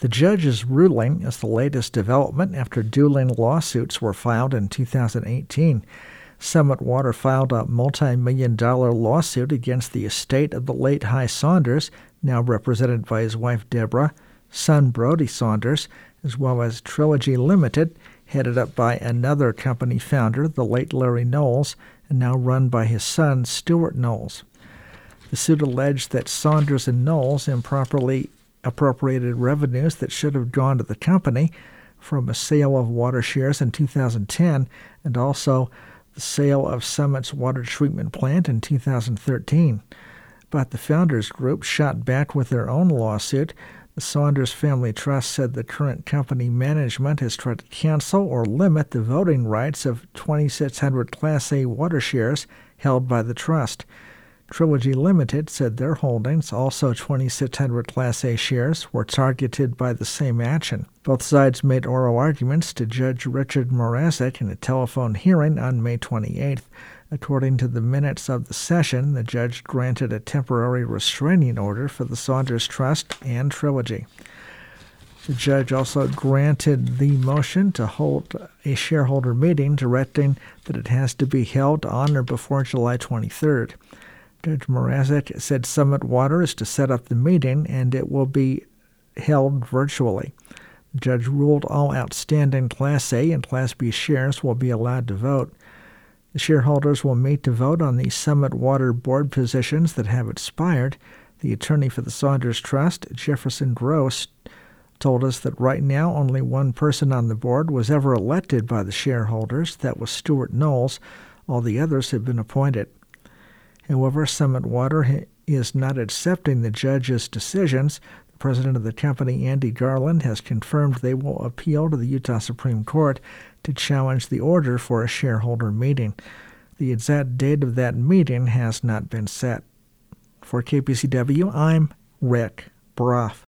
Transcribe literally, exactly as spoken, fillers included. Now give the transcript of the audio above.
The judge's ruling is the latest development after dueling lawsuits were filed in two thousand eighteen. Summit Water filed a multi-million dollar lawsuit against the estate of the late Hy Saunders, now represented by his wife Deborah, son Brody Saunders, as well as Trilogy Limited, headed up by another company founder, the late Larry Knowles, and now run by his son Stuart Knowles. The suit alleged that Saunders and Knowles improperly appropriated revenues that should have gone to the company from a sale of water shares in two thousand ten and also the sale of Summit's water treatment plant in two thousand thirteen. But the Founders Group shot back with their own lawsuit. The Saunders Family Trust said the current company management has tried to cancel or limit the voting rights of twenty-six hundred Class A water shares held by the trust. Trilogy Limited said their holdings, also twenty-six hundred Class A shares, were targeted by the same action. Both sides made oral arguments to Judge Richard Mrazek in a telephone hearing on May twenty-eighth. According to the minutes of the session, the judge granted a temporary restraining order for the Saunders Trust and Trilogy. The judge also granted the motion to hold a shareholder meeting, directing that it has to be held on or before July twenty-third. Judge Mrazek said Summit Water is to set up the meeting, and it will be held virtually. The judge ruled all outstanding Class A and Class B shares will be allowed to vote. The shareholders will meet to vote on the Summit Water board positions that have expired. The attorney for the Saunders Trust, Jefferson Gross, told us that right now only one person on the board was ever elected by the shareholders. That was Stuart Knowles. All the others have been appointed. However, Summit Water is not accepting the judge's decisions. The president of the company, Andy Garland, has confirmed they will appeal to the Utah Supreme Court to challenge the order for a shareholder meeting. The exact date of that meeting has not been set. For K P C W, I'm Rick Brough.